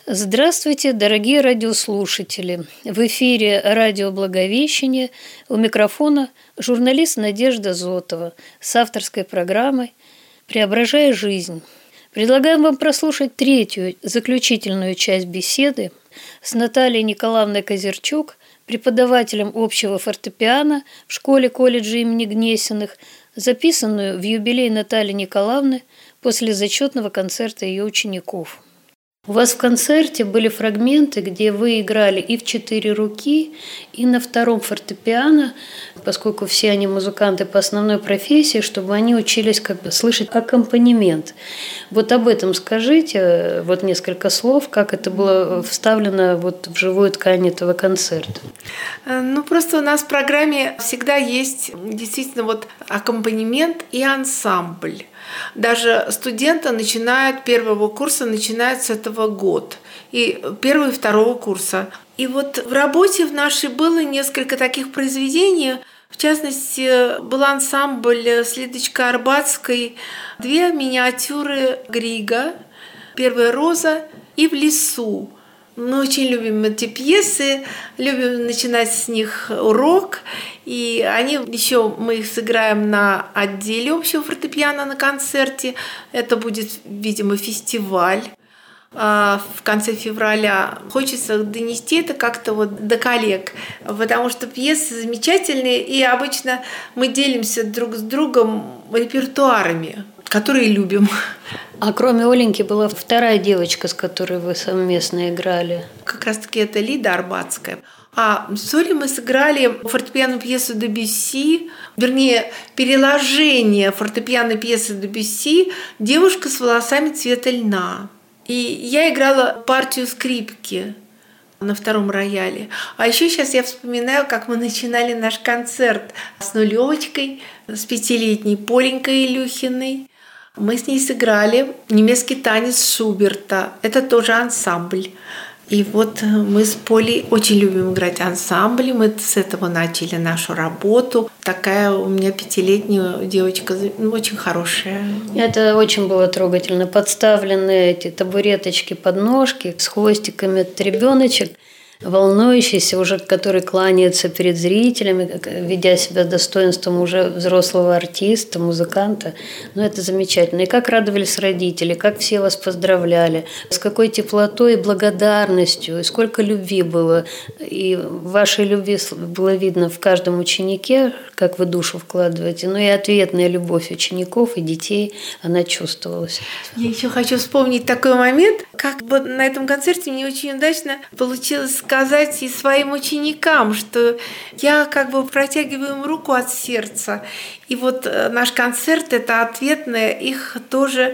Здравствуйте, дорогие радиослушатели! В эфире радио «Благовещение», у микрофона журналист Надежда Зотова с авторской программой «Преображая жизнь». Предлагаем вам прослушать третью, заключительную часть беседы с Натальей Николаевной Козерчук, преподавателем общего фортепиано в школе-колледже имени Гнесиных, записанную в юбилей Натальи Николаевны после зачетного концерта ее учеников. У вас в концерте были фрагменты, где вы играли и в 4 руки, и на втором фортепиано, поскольку все они музыканты по основной профессии, чтобы они учились слышать аккомпанемент. Вот об этом скажите, несколько слов, как это было вставлено в живую ткань этого концерта. Просто у нас в программе всегда есть действительно аккомпанемент и ансамбль. Даже студенты первого курса начинают с этого год. И первого и второго курса. И в работе в нашей было несколько таких произведений. В частности, был ансамбль с Лидочкой Арбатской, 2 миниатюры Грига, «Первая роза» и «В лесу». Мы очень любим эти пьесы, любим начинать с них урок. И мы их сыграем на отделе общего фортепиано на концерте. Это будет, видимо, фестиваль в конце февраля. Хочется донести это как-то до коллег, потому что пьесы замечательные, и обычно мы делимся друг с другом репертуарами, которые любим. А кроме Оленьки была вторая девочка, с которой вы совместно играли. Как раз-таки это Лида Арбатская. А с Олей мы сыграли фортепианную пьесу Дебюсси, переложение фортепианной пьесы Дебюсси «Девушка с волосами цвета льна». И я играла партию скрипки на втором рояле. А еще сейчас я вспоминаю, как мы начинали наш концерт с нулевочкой, с 5-летней Поленькой Илюхиной. Мы с ней сыграли немецкий танец Шуберта. Это тоже ансамбль. И мы с Полей очень любим играть ансамбли. Мы с этого начали нашу работу. Такая у меня 5-летняя девочка, очень хорошая. Это очень было трогательно. Подставлены эти табуреточки, подножки с хвостиками от ребеночек, волнующийся уже, который кланяется перед зрителями, ведя себя достоинством уже взрослого артиста, музыканта. Это замечательно. И как радовались родители, как все вас поздравляли, с какой теплотой и благодарностью, и сколько любви было. И вашей любви было видно в каждом ученике, как вы душу вкладываете, и ответная любовь учеников и детей, она чувствовалась. Я еще хочу вспомнить такой момент, как на этом концерте мне очень удачно получилось сказать и своим ученикам, что я протягиваю им руку от сердца. И наш концерт – это ответная их тоже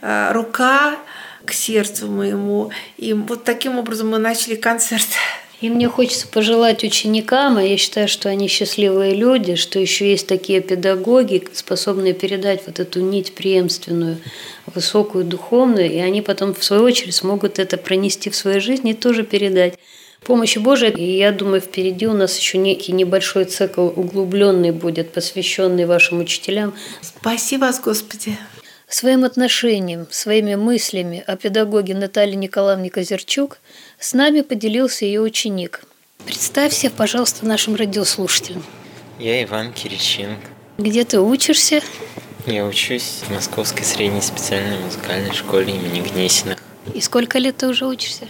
рука к сердцу моему. И таким образом мы начали концерт. И мне хочется пожелать ученикам, а я считаю, что они счастливые люди, что еще есть такие педагоги, способные передать эту нить преемственную, высокую, духовную, и они потом, в свою очередь, смогут это пронести в своей жизни и тоже передать. Помощи Божией, и я думаю, впереди у нас еще некий небольшой цикл углубленный будет, посвященный вашим учителям. Спасибо вас, Господи! Своим отношением, своими мыслями о педагоге Наталье Николаевне Козерчук с нами поделился ее ученик. Представься, пожалуйста, нашим радиослушателям. Я Иван Кириченко. Где ты учишься? Я учусь в Московской средней специальной музыкальной школе имени Гнесиных. И сколько лет ты уже учишься?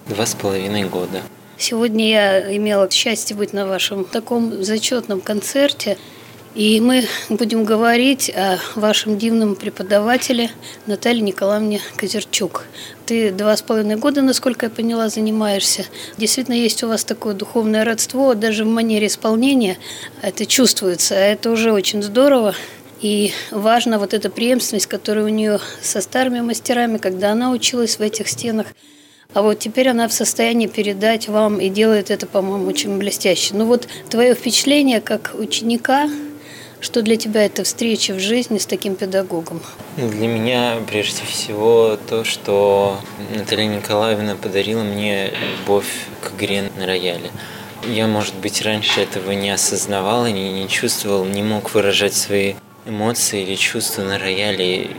2,5 года. Сегодня я имела счастье быть на вашем таком зачетном концерте. И мы будем говорить о вашем дивном преподавателе Наталье Николаевне Козерчук. Ты 2,5 года, насколько я поняла, занимаешься. Действительно, есть у вас такое духовное родство, даже в манере исполнения это чувствуется. А это уже очень здорово. И важна эта преемственность, которая у нее со старыми мастерами, когда она училась в этих стенах. А теперь она в состоянии передать вам и делает это, по-моему, очень блестяще. Твое впечатление как ученика, что для тебя это встреча в жизни с таким педагогом? Для меня, прежде всего, то, что Наталья Николаевна подарила мне любовь к игре на рояле. Я, может быть, раньше этого не осознавал и не чувствовал, не мог выражать свои эмоции или чувства на рояле,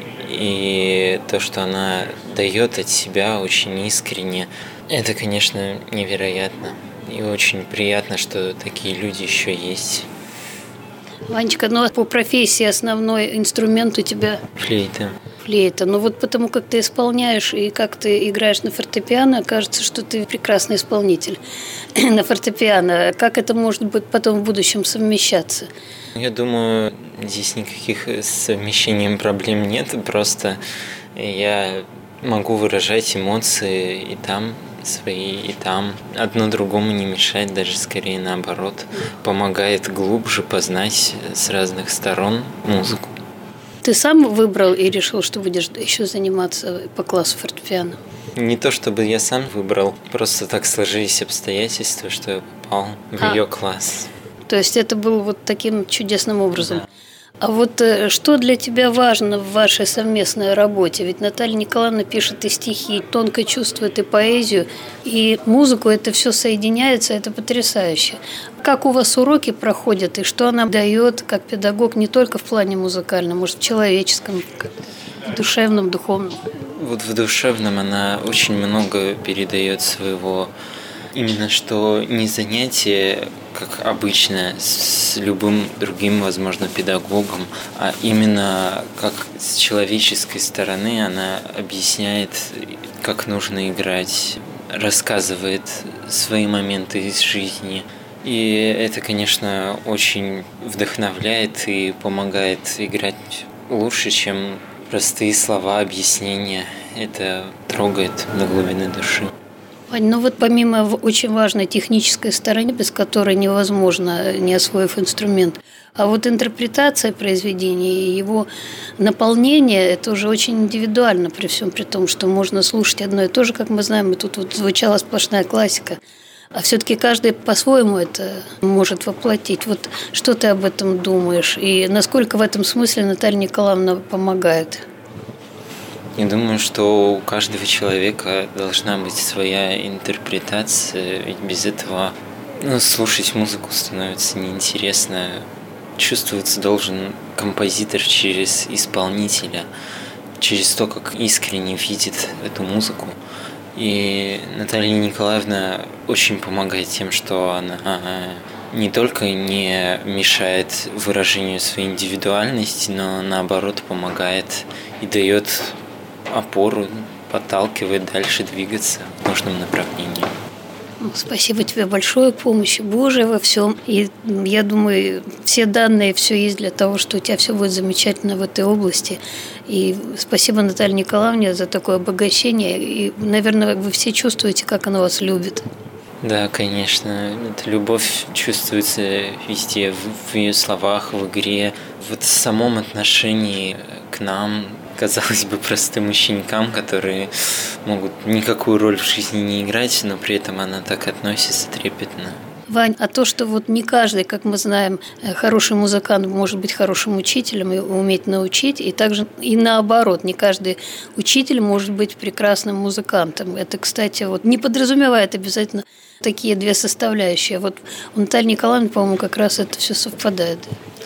и то, что она дает от себя очень искренне, это, конечно, невероятно. И очень приятно, что такие люди еще есть. Ванечка, ну по профессии основной инструмент у тебя? Флейта. Флейта. Ну вот потому как ты исполняешь и как ты играешь на фортепиано, кажется, что ты прекрасный исполнитель на фортепиано. Как это может быть потом в будущем совмещаться? Я думаю, здесь никаких с совмещением проблем нет. Просто я могу выражать эмоции и там свои, и там. Одно другому не мешает, даже скорее наоборот. Помогает глубже познать с разных сторон музыку. Ты сам выбрал и решил, что будешь еще заниматься по классу фортепиано? Не то чтобы я сам выбрал, просто так сложились обстоятельства, что я попал в ее класс. То есть это было вот таким чудесным образом. Да. А вот что для тебя важно в вашей совместной работе? Ведь Наталья Николаевна пишет и стихи, тонко чувствует и поэзию, и музыку, это все соединяется, это потрясающе. Как у вас уроки проходят, и что она дает как педагог не только в плане музыкальном, может, в человеческом, в душевном, духовном? Вот в душевном она очень много передает своего. Именно что не занятие, как обычно, с любым другим, возможно, педагогом, а именно как с человеческой стороны она объясняет, как нужно играть, рассказывает свои моменты из жизни. И это, конечно, очень вдохновляет и помогает играть лучше, чем простые слова, объяснения. Это трогает до глубины души. Вань, ну вот помимо очень важной технической стороны, без которой невозможно, не освоив инструмент, а вот интерпретация произведения и его наполнение, это уже очень индивидуально, при всем при том, что можно слушать одно и то же, как мы знаем, и тут вот звучала сплошная классика. А все-таки каждый по-своему это может воплотить. Вот что ты об этом думаешь? И насколько в этом смысле Наталья Николаевна помогает? Я думаю, что у каждого человека должна быть своя интерпретация, ведь без этого слушать музыку становится неинтересно. Чувствоваться должен композитор через исполнителя, через то, как искренне видит эту музыку. И Наталья Николаевна очень помогает тем, что она не только не мешает выражению своей индивидуальности, но наоборот помогает и дает опору, подталкивает дальше двигаться в нужном направлении. Спасибо тебе большое, помощи Божией во всем. И я думаю, все данные, все есть для того, что у тебя все будет замечательно в этой области. И спасибо Наталье Николаевне за такое обогащение. И, наверное, вы все чувствуете, как она вас любит. Да, конечно. Эта любовь чувствуется везде, в ее словах, в игре, в самом отношении к нам, казалось бы, простым ученикам, которые могут никакую роль в жизни не играть, но при этом она так относится трепетно. Вань, а то, что вот не каждый, как мы знаем, хороший музыкант может быть хорошим учителем и уметь научить, и также и наоборот, не каждый учитель может быть прекрасным музыкантом. Это, кстати, вот не подразумевает обязательно такие две составляющие. Вот у Натальи Николаевны, по-моему, как раз это все совпадает.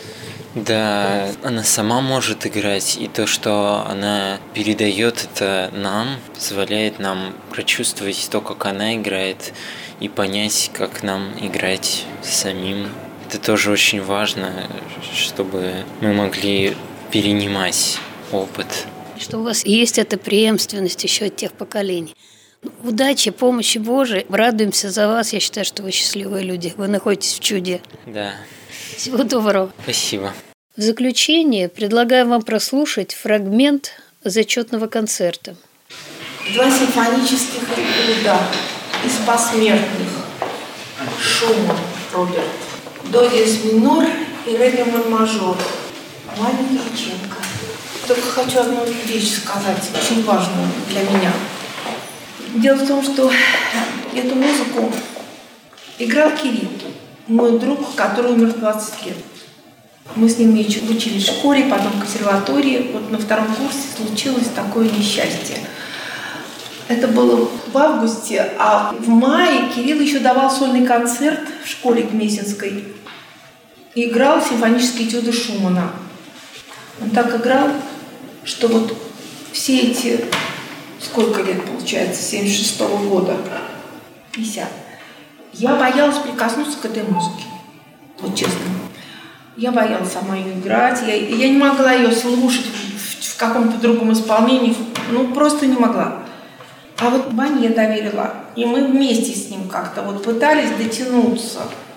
Да, она сама может играть, и то, что она передает это нам, позволяет нам прочувствовать то, как она играет, и понять, как нам играть самим. Это тоже очень важно, чтобы мы могли перенимать опыт. Что у вас есть эта преемственность еще от тех поколений. Удачи, помощи Божией. Радуемся за вас. Я считаю, что вы счастливые люди. Вы находитесь в чуде. Да. Всего доброго. Спасибо. В заключение предлагаю вам прослушать фрагмент зачетного концерта. 2 симфонических этюда из посмертных. Шуман, Роберт. До диез минор и ре бемоль мажор. Маленький Яченко. Только хочу одну вещь сказать, очень важную для меня. Дело в том, что эту музыку играл Кирилл, мой друг, который умер в 20 лет. Мы с ним учились в школе, потом в консерватории. Вот на 2-м курсе случилось такое несчастье. Это было в августе, а в мае Кирилл еще давал сольный концерт в школе Гнесинской и играл симфонические этюды Шумана. Он так играл, что вот все эти, сколько лет получается, 76-го года, 50, я боялась прикоснуться к этой музыке, вот честно. Я боялась сама ее играть, я не могла ее слушать в каком-то другом исполнении, ну просто не могла. А вот Ване я доверила, и мы вместе с ним как-то вот пытались дотянуться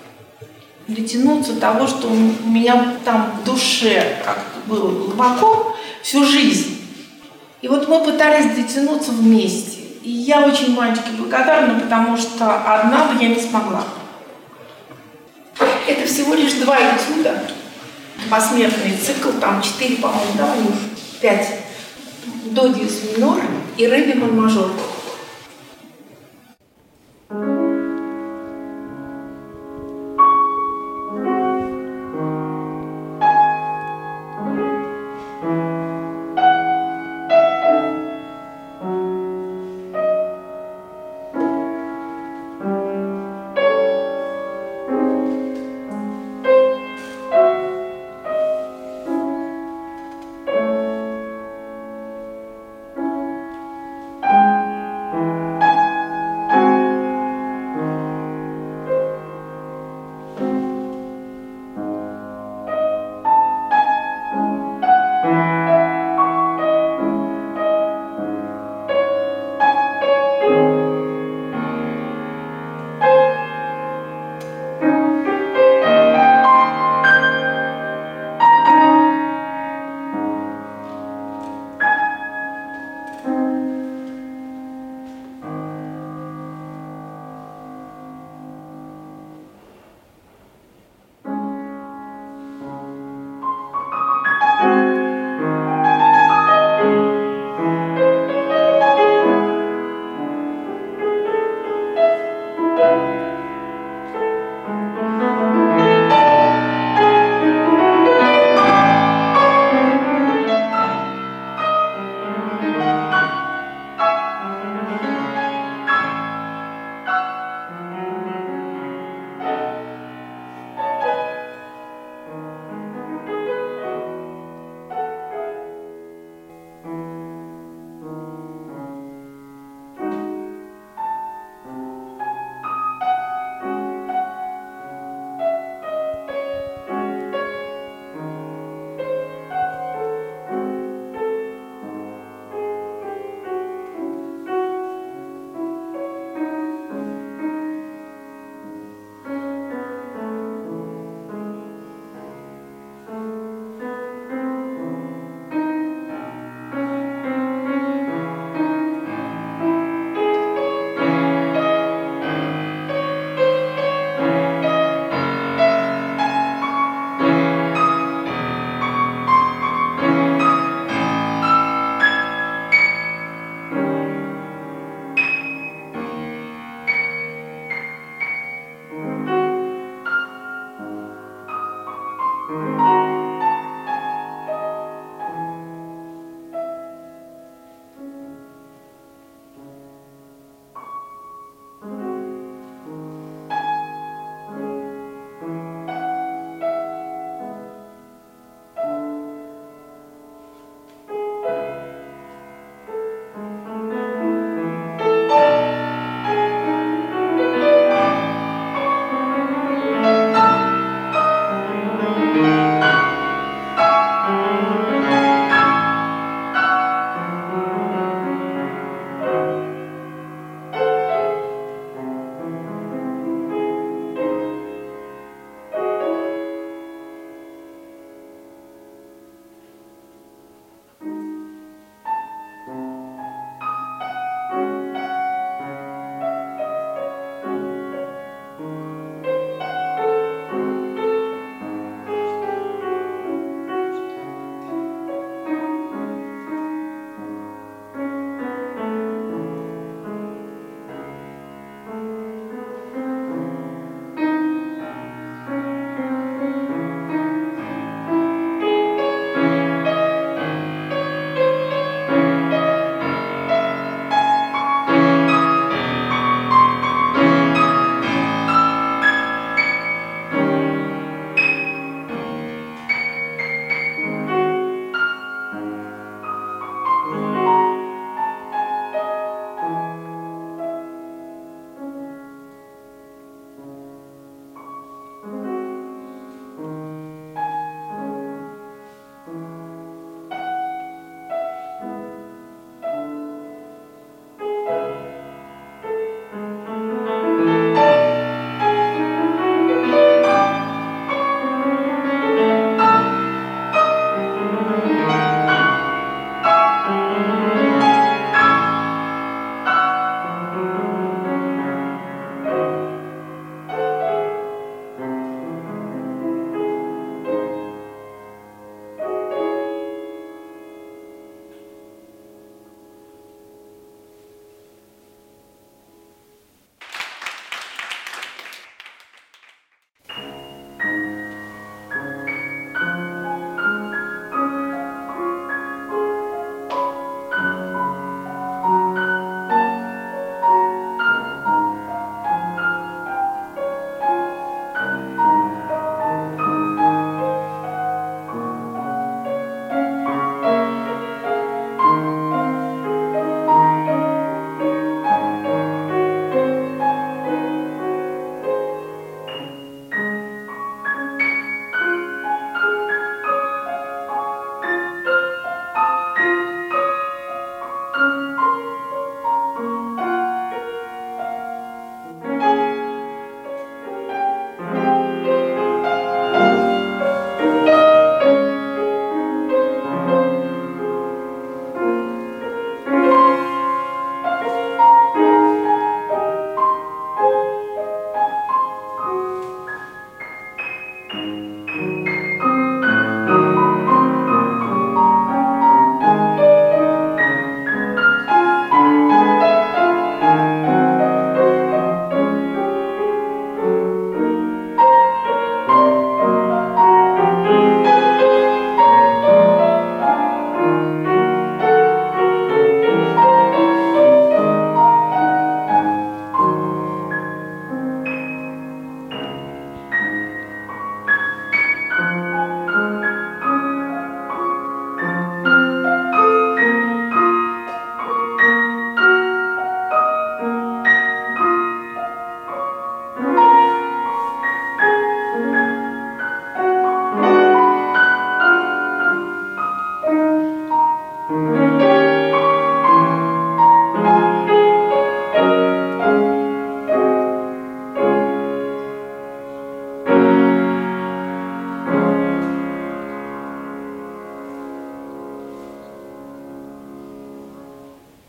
того, что у меня там в душе как-то было глубоко всю жизнь. И вот мы пытались дотянуться вместе. И я очень Ванечке благодарна, потому что одна бы я не смогла. Это всего лишь 2 этюда. Посмертный цикл, там 4, по-моему, да, у них 5. До диез минор и ре бемоль мажор.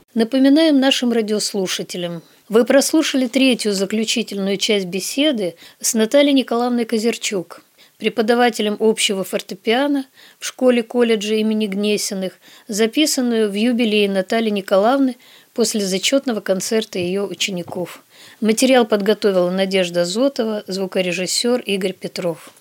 Напоминаем нашим радиослушателям. Вы прослушали третью заключительную часть беседы с Натальей Николаевной Козерчук, преподавателем общего фортепиано в школе-колледже имени Гнесиных, записанную в юбилей Натальи Николаевны после зачетного концерта ее учеников. Материал подготовила Надежда Зотова, звукорежиссер Игорь Петров.